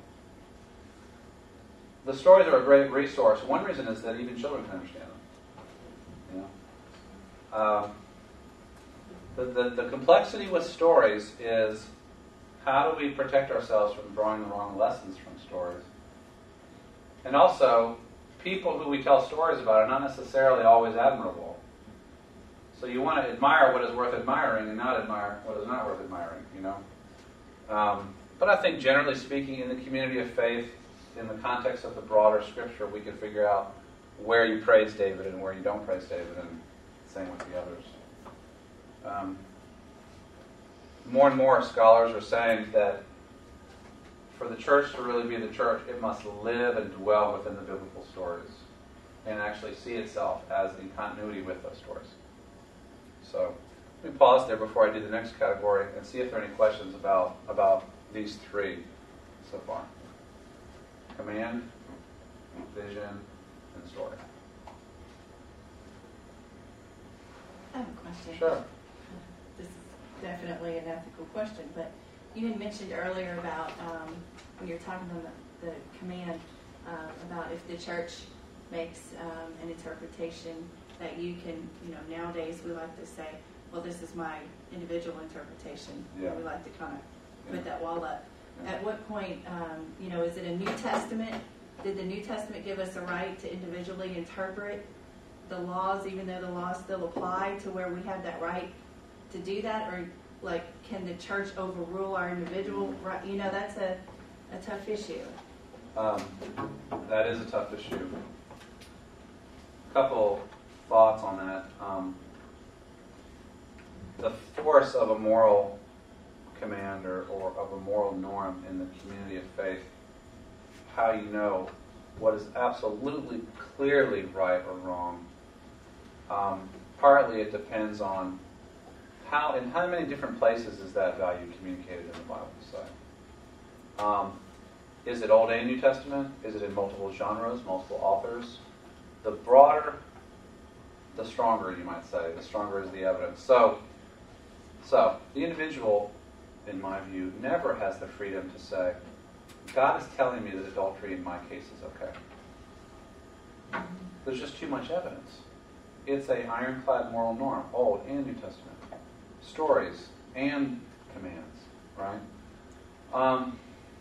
The stories are a great resource. One reason is that even children can understand them. You know, um, the, the the complexity with stories is how do we protect ourselves from drawing the wrong lessons from stories? And also, people who we tell stories about are not necessarily always admirable. So you want to admire what is worth admiring and not admire what is not worth admiring. You know, um, but I think generally speaking, in the community of faith, in the context of the broader scripture, we can figure out where you praise David and where you don't praise David, and same with the others. Um, more and more scholars are saying that for the church to really be the church, it must live and dwell within the biblical stories and actually see itself as in continuity with those stories. So let me pause there before I do the next category and see if there are any questions about, about these three so far. Command, vision, and story. I have a question. Sure. This is definitely an ethical question, but you had mentioned earlier about um, when you're talking on the, the command uh, about if the church makes um, an interpretation that you can, you know, nowadays we like to say, well, this is my individual interpretation. Yeah. We like to kind of Yeah. put that wall up. Yeah. At what point, um, you know, is it a New Testament? Did the New Testament give us a right to individually interpret the laws, even though the laws still apply, to where we have that right to do that? Or, like, can the church overrule our individual right? You know, that's a, a tough issue. Um, that is a tough issue. Couple thoughts on that. Um, the force of a moral command or, or of a moral norm in the community of faith, how you know what is absolutely clearly right or wrong. Um, partly it depends on how, in how many different places is that value communicated in the Bible, say. Um, is it Old and New Testament? Is it in multiple genres, multiple authors? The broader, the stronger, you might say. The stronger is the evidence. So, so the individual, in my view, never has the freedom to say, God is telling me that adultery in my case is okay. There's just too much evidence. It's a ironclad moral norm, Old and New Testament. Stories and commands, right? Um,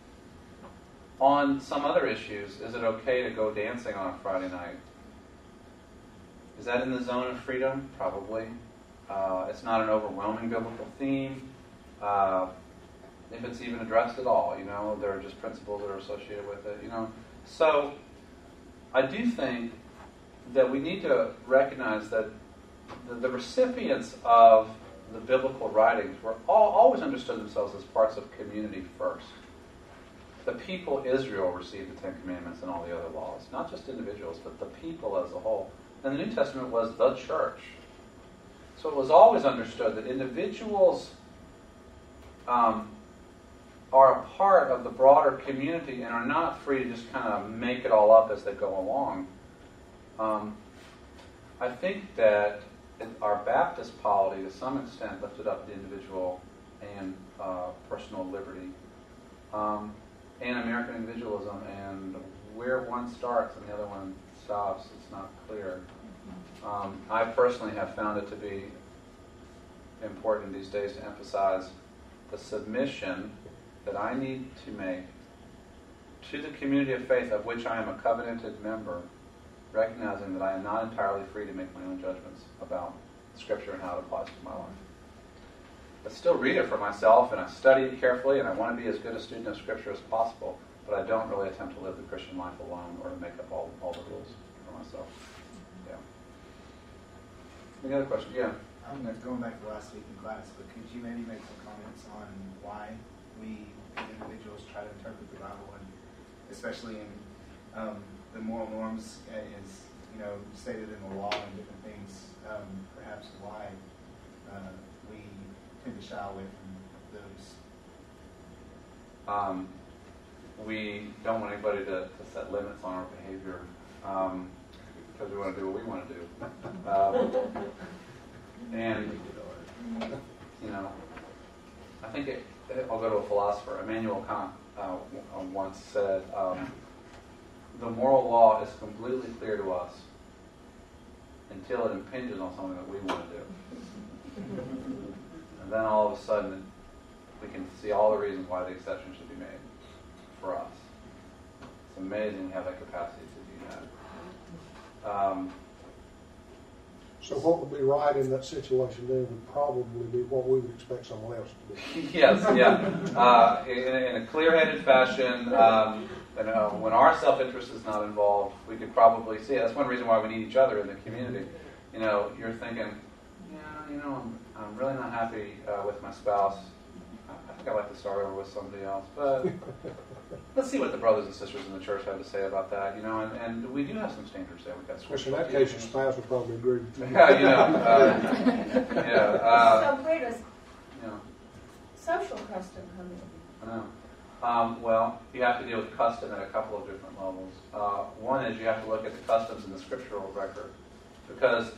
on some other issues, is it okay to go dancing on a Friday night? Is that in the zone of freedom? Probably. Uh, it's not an overwhelming biblical theme. Uh, if it's even addressed at all, you know, there are just principles that are associated with it, you know. So, I do think that we need to recognize that the, the recipients of the biblical writings were all, always understood themselves as parts of community first. The people Israel received the Ten Commandments and all the other laws, not just individuals, but the people as a whole. And the New Testament was the church. So it was always understood that individuals um, are a part of the broader community and are not free to just kind of make it all up as they go along. Um, I think that our Baptist polity, to some extent, lifted up the individual and uh, personal liberty, um, and American individualism, and where one starts and the other one stops, it's not clear. Um, I personally have found it to be important these days to emphasize the submission that I need to make to the community of faith of which I am a covenanted member, recognizing that I am not entirely free to make my own judgments about Scripture and how it applies to my life. I still read it for myself, and I study it carefully, and I want to be as good a student of Scripture as possible, but I don't really attempt to live the Christian life alone or to make up all, all the rules for myself. Yeah. Any other question? Yeah. I'm going going back to last week in class, but could you maybe make some comments on why we as individuals try to interpret the Bible, and especially in um, the moral norms as you know stated in the law and different things, um, perhaps why uh, we tend to shy away from those? Um, we don't want anybody to, to set limits on our behavior um, because we want to do what we want to do. Um, and, you know, I think it, I'll go to a philosopher. Immanuel Kant uh, once said, um, the moral law is completely clear to us until it impinges on something that we want to do. And then all of a sudden, we can see all the reasons why the exception should be made for us. It's amazing we have that capacity to do that. Um, So what would be right in that situation then would probably be what we would expect someone else to do. yes, yeah. Uh, in, in a clear-headed fashion, um, and, uh, when our self-interest is not involved, we could probably see it. That's one reason why we need each other in the community. You know, you're thinking, yeah, you know, I'm, I'm really not happy uh, with my spouse. I, I think I'd like to start over with somebody else. But let's see what the brothers and sisters in the church have to say about that. You know, and, and we do have some standards there. We've got Of course, in scriptural that case, your teaching. spouse would probably agree with you. Yeah, you know, uh, yeah. Uh, So where does you know, social custom come in? I know. Um, well, you have to deal with custom at a couple of different levels. Uh, one is you have to look at the customs in the scriptural record, because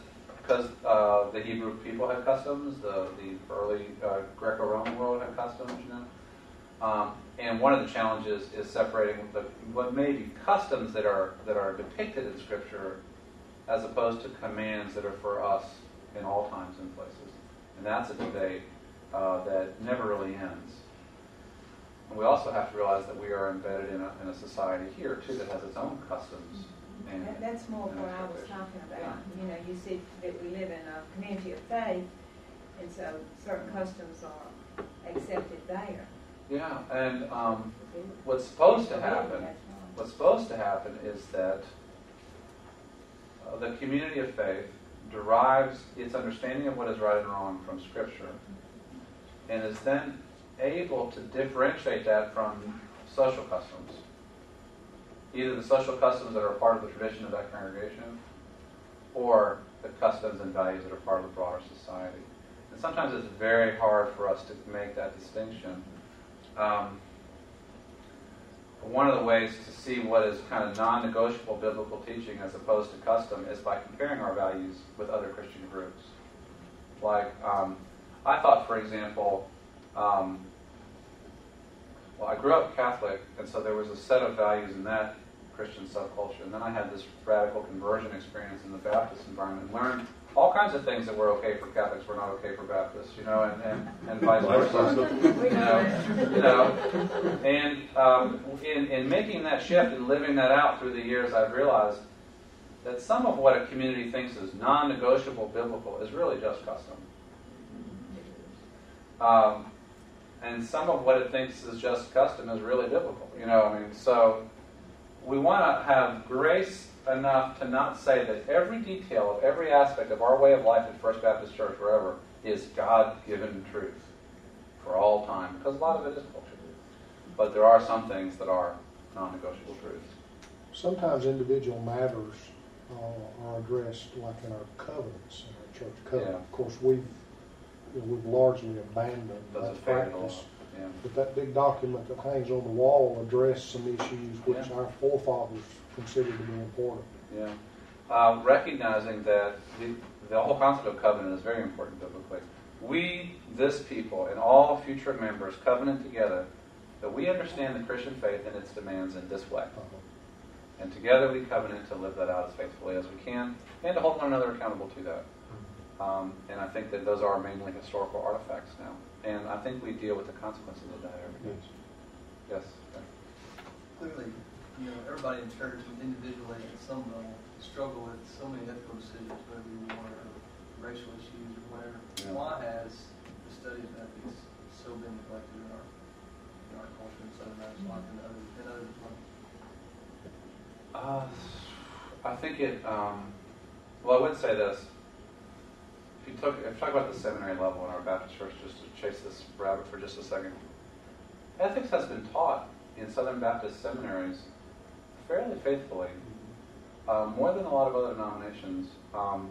because uh, the Hebrew people had customs, the, the early uh, Greco-Roman world had customs, you know. Um, and one of the challenges is separating the, what may be customs that are that are depicted in Scripture as opposed to commands that are for us in all times and places. And that's a debate uh, that never really ends. And we also have to realize that we are embedded in a, in a society here, too, that has its own customs. And, That- That's more and what I was expectations. talking about. You know, you see that we live in a community of faith, and so certain customs are accepted there. Yeah, and um, what's supposed to happen, what's supposed to happen is that uh, the community of faith derives its understanding of what is right and wrong from Scripture, and is then able to differentiate that from social customs. Either the social customs that are part of the tradition of that congregation, or the customs and values that are part of the broader society. And sometimes it's very hard for us to make that distinction. Um, one of the ways to see what is kind of non-negotiable biblical teaching as opposed to custom is by comparing our values with other Christian groups. Like, um, I thought, for example, um, well, I grew up Catholic, and so there was a set of values in that Christian subculture. And then I had this radical conversion experience in the Baptist environment and learned all kinds of things that were okay for Catholics were not okay for Baptists, you know, and, and, and vice versa. You know, you know. And um, in, in making that shift and living that out through the years, I've realized that some of what a community thinks is non-negotiable biblical is really just custom. Um, and some of what it thinks is just custom is really biblical. You know, I mean, so we want to have grace enough to not say that every detail of every aspect of our way of life at First Baptist Church, wherever, is God-given truth for all time, because a lot of it is culture. But there are some things that are non-negotiable truths. Sometimes individual matters uh, are addressed like in our covenants, in our church covenant. Yeah. Of course, we've you know, we've largely abandoned Those that are faded a lot. practice. Yeah. But that big document that hangs on the wall addressed some issues which Yeah. our forefathers considered to be important. Yeah. Uh, recognizing that the, the whole concept of covenant is very important biblically. We, this people, and all future members covenant together that we understand the Christian faith and its demands in this way. Uh-huh. And together we covenant to live that out as faithfully as we can and to hold one another accountable to that. Um, and I think that those are mainly historical artifacts now. And I think we deal with the consequences of that every day. Yes? Okay. Clearly, you know, everybody in church and individually at some level struggle with so many ethical decisions, whether you want or racial issues or whatever. Yeah. Why has the study of ethics so been neglected in our in our culture in Southern Baptist life and other and others as well? Uh, I think it, um, well, I would say this. If you, took, if you talk about the seminary level in our Baptist church, just to chase this rabbit for just a second, ethics has been taught in Southern Baptist seminaries fairly faithfully, um, more than a lot of other denominations. Um,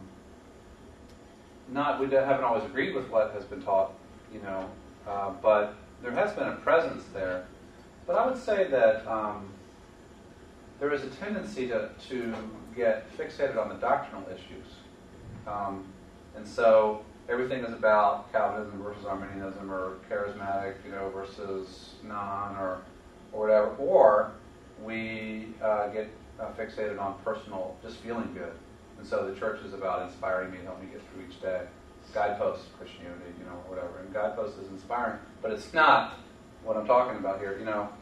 not, we haven't always agreed with what has been taught, you know, uh, but there has been a presence there. But I would say that um, there is a tendency to, to get fixated on the doctrinal issues. Um, and so everything is about Calvinism versus Arminianism or charismatic, you know, versus non or, or whatever. Or we uh, get uh, fixated on personal, just feeling good. And so the church is about inspiring me to help me get through each day. Guideposts, Christianity, you know, or whatever. And guideposts is inspiring, but it's not what I'm talking about here. You know,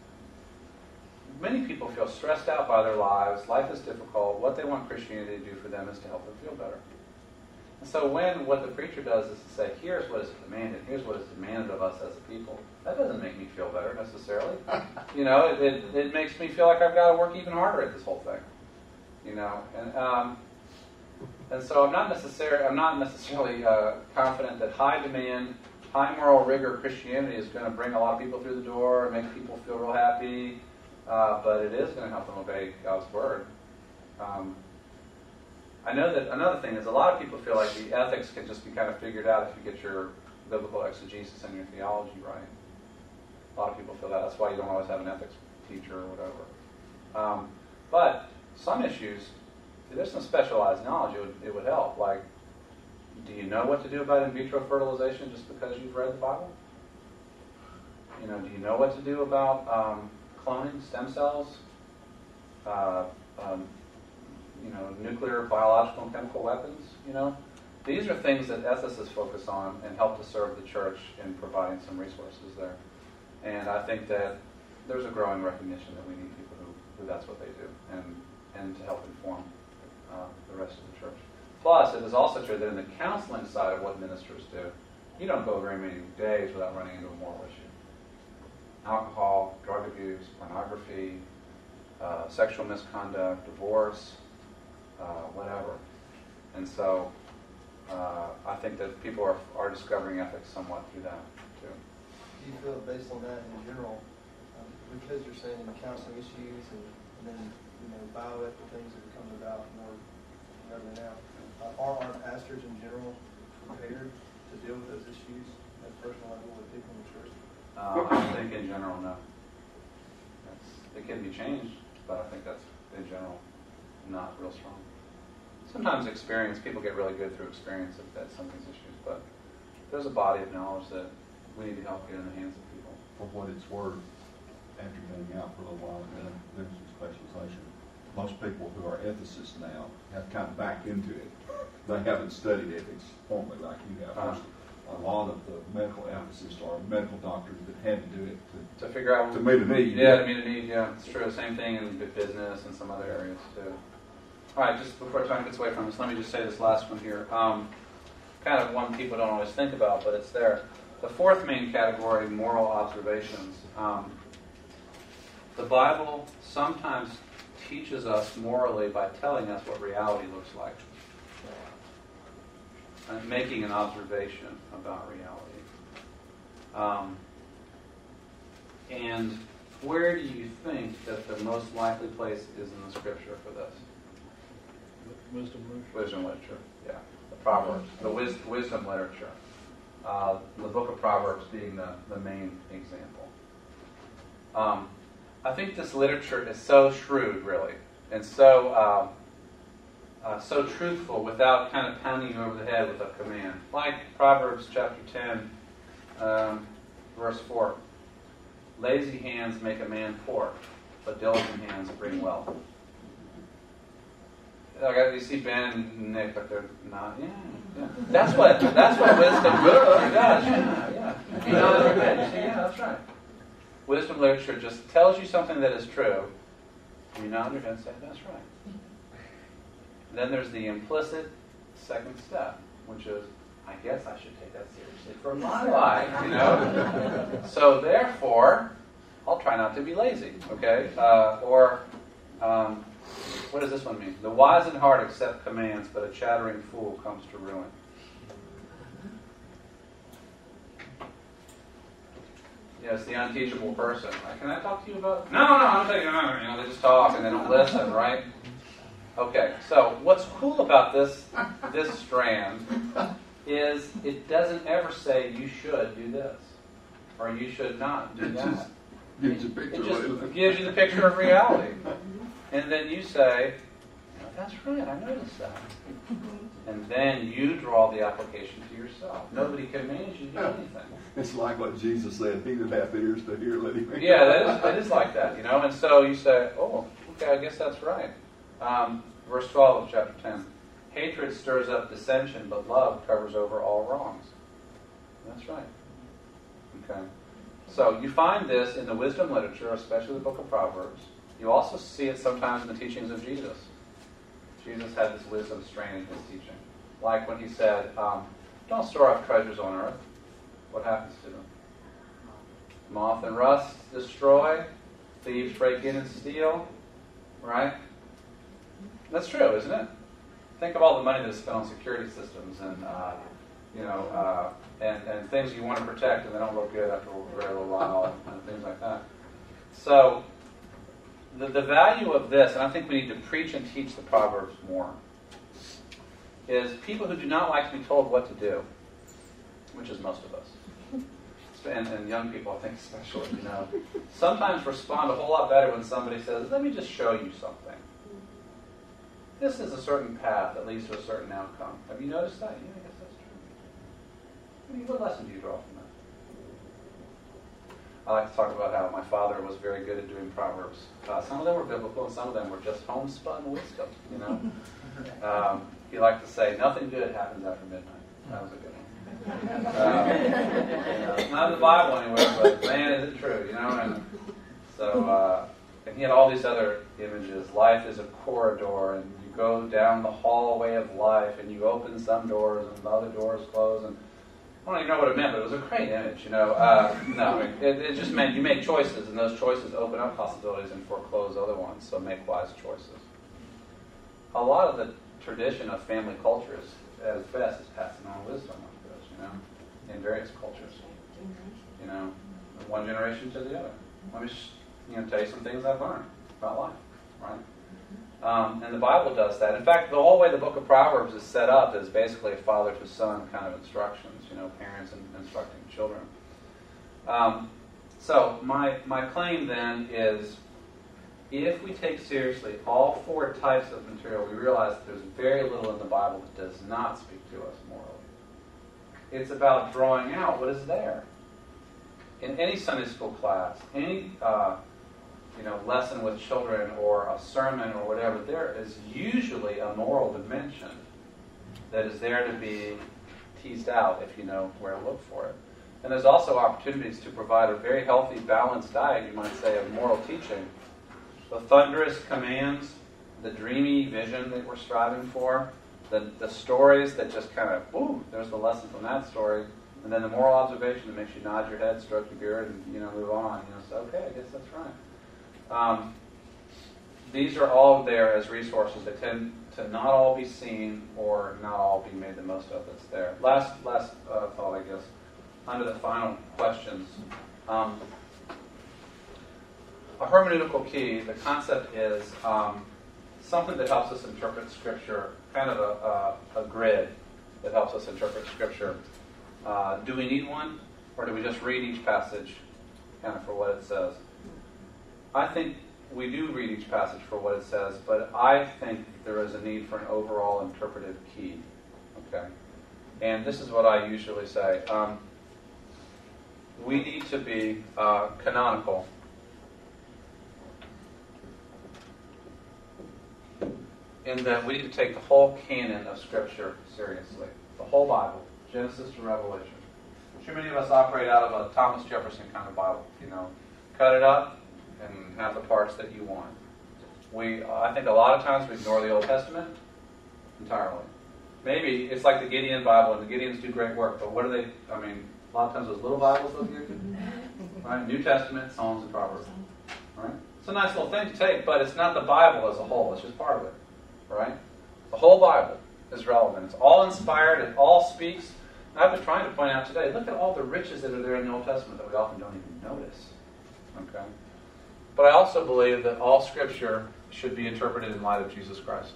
many people feel stressed out by their lives. Life is difficult. What they want Christianity to do for them is to help them feel better. And so when what the preacher does is to say, here's what is demanded, here's what is demanded of us as a people, that doesn't make me feel better necessarily. You know, it, it, it makes me feel like I've got to work even harder at this whole thing. You know, and um, and so I'm not necessarily I'm not necessarily uh, confident that high demand, high moral rigor Christianity is going to bring a lot of people through the door and make people feel real happy. Uh, but it is going to help them obey God's word. Um, I know that another thing is a lot of people feel like the ethics can just be kind of figured out if you get your biblical exegesis and your theology right. A lot of people feel that. That's why you don't always have an ethics teacher or whatever. Um, but some issues, if there's some specialized knowledge, it would, it would help. Like Do you know what to do about in vitro fertilization just because you've read the Bible? You know, do you know what to do about um, cloning, stem cells, uh, um, you know, nuclear, biological, and chemical weapons? You know, these are things that ethicists focus on and help to serve the church in providing some resources there. And I think that there's a growing recognition that we need people who, who that's what they do, and and to help inform uh, the rest of the church. Plus, it is also true that in the counseling side of what ministers do, you don't go very many days without running into a moral issue. Alcohol, drug abuse, pornography, uh, sexual misconduct, divorce, uh, whatever. And so uh, I think that people are, are discovering ethics somewhat through that, too. Do you feel based on that in general, um, because you're saying counseling issues and, and then, you know, bioethical things that are coming about more regularly now, uh, are our pastors in general prepared to deal with those issues at a personal level with people in the church? Uh, I think in general, no. That's, it can be changed, but I think that's, in general, not real strong. Sometimes experience, people get really good through experience at, at some of these issues, but there's a body of knowledge that we need to help get in the hands of people. For what it's worth, after being out for a little while and doing some specialization, most people who are ethicists now have kind of backed into it. They haven't studied ethics formally like you have. Uh-huh. A lot of the medical ethicists are medical doctors that had to do it to, To figure out... to meet a need. Yeah, to meet a need, yeah. It's true. Same thing in business and some other areas, too. All right, just before time gets away from us, let me just say this last one here. Um, kind of one people don't always think about, but it's there. The fourth main category, moral observations. Um, the Bible sometimes teaches us morally by telling us what reality looks like. And making an observation about reality. Um, and where do you think that the most likely place is in the Scripture for this? Wisdom literature. Wisdom literature, yeah. The Proverbs, the wis- wisdom literature. Uh, the book of Proverbs being the, the main example. Um, I think this literature is so shrewd, really, and so uh, uh, so truthful without kind of pounding you over the head with a command. Like Proverbs chapter ten, um, verse four. Lazy hands make a man poor, but diligent hands bring wealth. Like, you see Ben and Nick, but they're not. Yeah, yeah. That's what. That's what wisdom literature does. Yeah, yeah. You know, they're good. You see, yeah, that's right. Wisdom literature just tells you something that is true. You nod your head and say, "That's right." Then there's the implicit second step, which is, "I guess I should take that seriously for my life." You know. So therefore, I'll try not to be lazy. Okay, uh, or. Um, What does this one mean? The wise in heart accept commands, but a chattering fool comes to ruin. Yes, the unteachable person. Like, can I talk to you about? No, no, I'm telling you, no, no, you know, they just talk and they don't listen, right? Okay, so what's cool about this this strand is it doesn't ever say you should do this or you should not do It that. just gives you a picture It of just what it gives you the picture of reality. And then you say, "Oh, that's right, I noticed that." And then you draw the application to yourself. Nobody commands you to do anything. It's like what Jesus said, he that hath ears to hear, let him hear. Yeah, that is, that is like that, you know. And so you say, "Oh, okay, I guess that's right." Um, verse twelve of chapter ten. Hatred stirs up dissension, but love covers over all wrongs. That's right. Okay. So you find this in the wisdom literature, especially the book of Proverbs. You also see it sometimes in the teachings of Jesus. Jesus had this wisdom strain in his teaching. Like when he said, um, don't store up treasures on earth. What happens to them? Moth and rust destroy. Thieves break in and steal. Right? That's true, isn't it? Think of all the money that's spent on security systems and, uh, you know, uh, and, and things you want to protect and they don't look good after a very little while and things like that. So, The, the value of this, and I think we need to preach and teach the Proverbs more, is people who do not like to be told what to do, which is most of us, and, and young people, I think especially, you know, sometimes respond a whole lot better when somebody says, "Let me just show you something. This is a certain path that leads to a certain outcome." Have you noticed that? Yeah, I guess What lesson do you draw from that? I like to talk about how my father was very good at doing proverbs. Uh, some of them were biblical, and some of them were just homespun wisdom. You know, um, he liked to say, "Nothing good happens after midnight." That was a good one. Um, you know, not in the Bible anywhere, but man, is it true? You know, and so uh, and he had all these other images. Life is a corridor, and you go down the hallway of life, and you open some doors, and the other doors close, and I don't even know what it meant, but it was a great image, you know. Uh, no, it, it just meant you make choices, and those choices open up possibilities and foreclose other ones, so make wise choices. A lot of the tradition of family culture is, at its best, is passing on wisdom like this, you know, in various cultures. You know, one generation to the other. Let me just, you know, tell you some things I've learned about life, right? Um, and the Bible does that. In fact, the whole way the book of Proverbs is set up is basically a father to son kind of instructions, you know, parents and instructing children. Um, so my my claim then is, if we take seriously all four types of material, we realize that there's very little in the Bible that does not speak to us morally. It's about drawing out what is there. In any Sunday school class, any uh, you know, lesson with children or a sermon or whatever, there is usually a moral dimension that is there to be teased out if you know where to look for it. And there's also opportunities to provide a very healthy, balanced diet, you might say, of moral teaching. The thunderous commands, the dreamy vision that we're striving for, the, the stories that just kind of, ooh, there's the lesson from that story, and then the moral observation that makes you nod your head, stroke your beard, and, you know, move on. You know, so, okay, I guess that's right. Um, these are all there as resources that tend to not all be seen or not all be made the most of that's there. Last last uh, thought, I guess, under the final questions. Um, a hermeneutical key, the concept is um, something that helps us interpret Scripture, kind of a, a, a grid that helps us interpret Scripture. Uh, do we need one, or do we just read each passage kind of for what it says? I think we do read each passage for what it says, but I think there is a need for an overall interpretive key. Okay? And this is what I usually say. Um, we need to be uh, canonical. In that we need to take the whole canon of Scripture seriously. The whole Bible, Genesis to Revelation. Too many of us operate out of a Thomas Jefferson kind of Bible. You know, cut it up and have the parts that you want. We, I think a lot of times we ignore the Old Testament entirely. Maybe it's like the Gideon Bible, and the Gideons do great work, but what do they, I mean, a lot of times those little Bibles look good. Right? New Testament, Psalms, and Proverbs. Right? It's a nice little thing to take, but it's not the Bible as a whole. It's just part of it. Right? The whole Bible is relevant. It's all inspired. It all speaks. And I've been trying to point out today, look at all the riches that are there in the Old Testament that we often don't even notice. Okay? But I also believe that all Scripture should be interpreted in light of Jesus Christ.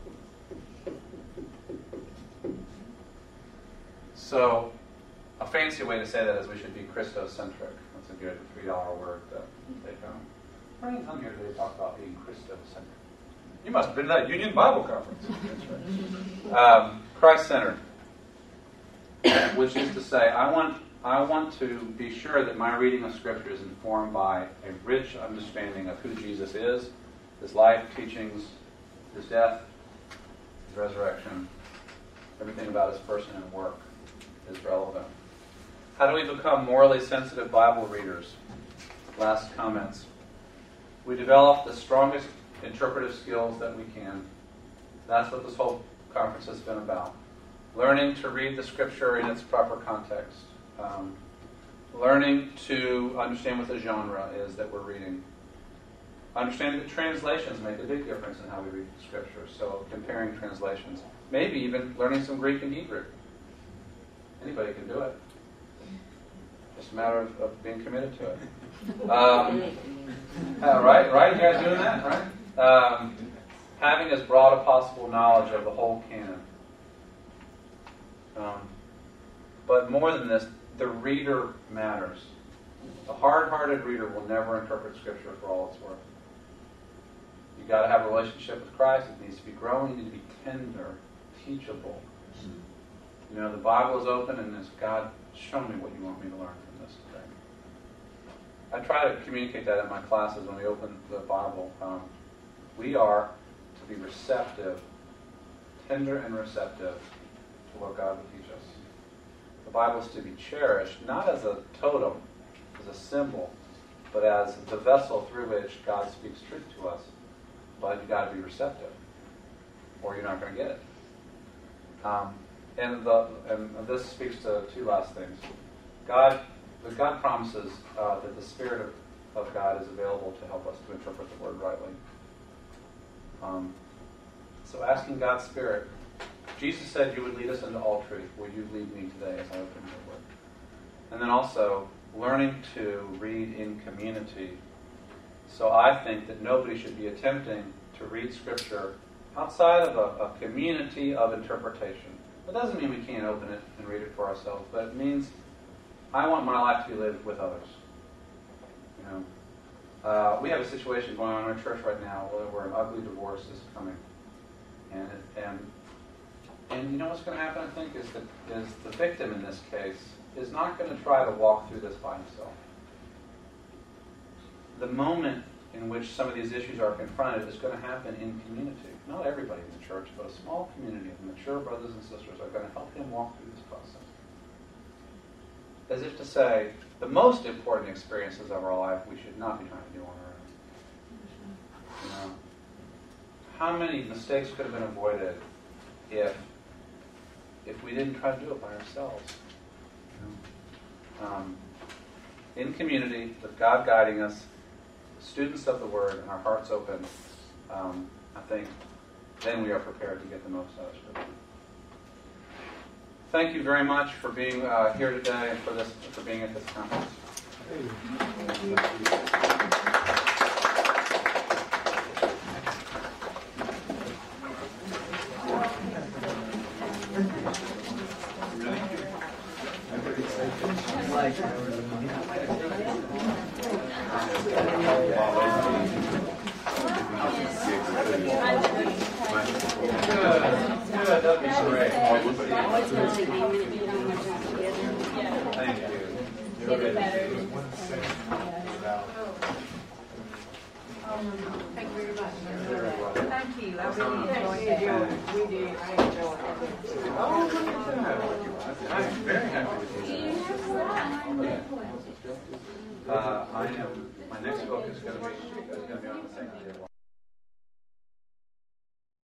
So, a fancy way to say that is we should be Christocentric. That's a good three dollar word to take home. How many come here today to talk about being Christocentric? You must have been to that Union Bible Conference. That's right. Um, Christ-centered. Which is to say, I want I want to be sure that my reading of Scripture is informed by a rich understanding of who Jesus is, His life, teachings, His death, His resurrection. Everything about His person and work is relevant. How do we become morally sensitive Bible readers? Last comments. We develop the strongest interpretive skills that we can. That's what this whole conference has been about. Learning to read the Scripture in its proper context. Um, learning to understand what the genre is that we're reading. Understanding that translations make a big difference in how we read the Scripture. So comparing translations. Maybe even learning some Greek and Hebrew. Anybody can do it. Just a matter of, of being committed to it. Um, uh, right? Right? You guys doing that? Right? Um, having as broad a possible knowledge of the whole canon. Um, but more than this, the reader matters. The hard-hearted reader will never interpret Scripture for all it's worth. You've got to have a relationship with Christ. It needs to be growing. You need to be tender, teachable. You know, the Bible is open, and as God show me what you want me to learn from this today. I try to communicate that in my classes when we open the Bible. Um, we are to be receptive, tender and receptive to what God would teach us. The Bible is to be cherished, not as a totem, as a symbol, but as the vessel through which God speaks truth to us. But you've got to be receptive, or you're not going to get it. Um, and, the, and this speaks to two last things. God, God promises uh, that the Spirit of, of God is available to help us to interpret the Word rightly. Um, so asking God's Spirit, Jesus said you would lead us into all truth. Will you lead me today as I open your Word? And then also learning to read in community. So I think that nobody should be attempting to read Scripture outside of a, a community of interpretation. That doesn't mean we can't open it and read it for ourselves, but it means I want my life to be lived with others. You know, uh, we have a situation going on in our church right now where, where an ugly divorce is coming, and it, and and you know what's going to happen? I think is that is the victim in this case is not going to try to walk through this by himself. The moment in which some of these issues are confronted is going to happen in community. Not everybody in the church, but a small community of mature brothers and sisters are going to help him walk through this process. As if to say, the most important experiences of our life we should not be trying to do on our own. You know, how many mistakes could have been avoided if if we didn't try to do it by ourselves? Um, in community, with God guiding us, students of the Word, and our hearts open, um, I think then we are prepared to get the most out of Scripture. Thank you very much for being uh, here today and for this for being at this conference. Thank you. Thank you very much. Very well. Thank you, I really enjoyed that. We did, I enjoyed it. Oh, look at that. I'm very happy with you. Uh, I am, my next book is going to be, is going to be on the same table.